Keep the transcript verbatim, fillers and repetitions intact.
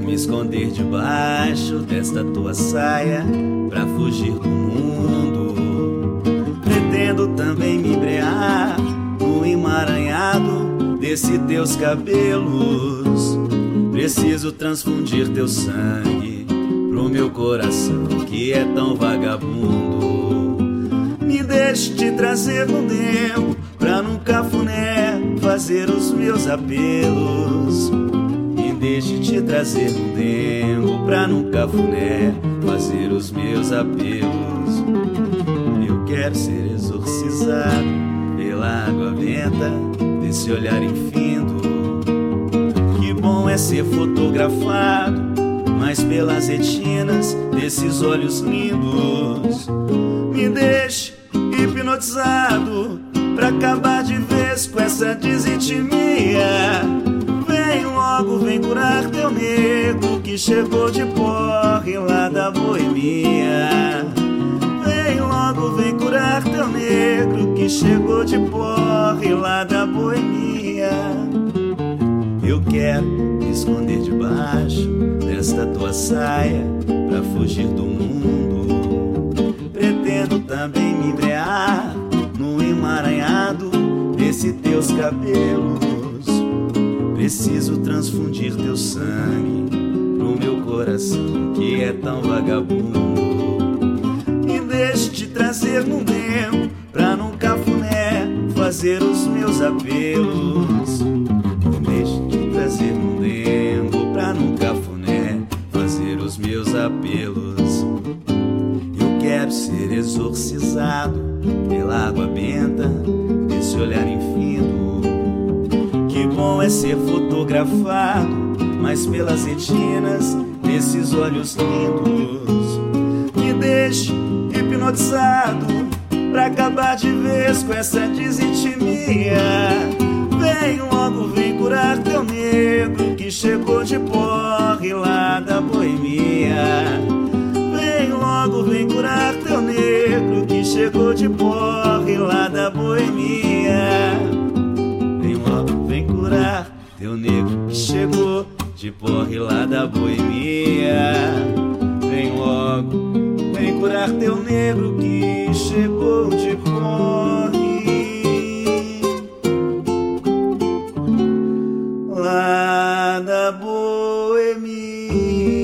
me esconder debaixo desta tua saia pra fugir do mundo. Pretendo também me embrear no emaranhado desse teus cabelos. Preciso transfundir teu sangue pro meu coração que é tão vagabundo. Me deixe te trazer no tempo pra num cafuné fazer os meus apelos. Me deixe te trazer no tempo pra num cafuné fazer os meus apelos. Eu quero ser exorcizado pela água benta desse olhar infindo. Que bom é ser fotografado, mas pelas retinas desses olhos lindos. Me deixe hipnotizado pra acabar de vez com essa desintimia. Vem logo, vem curar teu nego que chegou de porre lá da boemia. Vem logo, vem curar teu negro que chegou de porre lá da boemia. Eu quero me esconder debaixo desta tua saia pra fugir do mundo. Pretendo também me embrear no emaranhado desse teus cabelos. Preciso transfundir teu sangue pro meu coração que é tão vagabundo. Me deixe te trazer num tempo pra num cafuné fazer os meus apelos. Me deixe te trazer num tempo pra num cafuné fazer os meus apelos. Eu quero ser exorcizado pela água benta desse olhar infindo. Que bom é ser fotografado, mas pelas retinas desses olhos lindos. Me deixe hipnotizado pra acabar de vez com essa desintimia. Vem logo, vem curar teu negro que chegou de porre lá da boemia. Vem logo, vem curar teu negro que chegou de porre lá da boemia. Vem logo, vem curar teu negro que chegou de porre lá da boemia. Vem logo, vem curar teu negro que chegou de porre lá da boemia.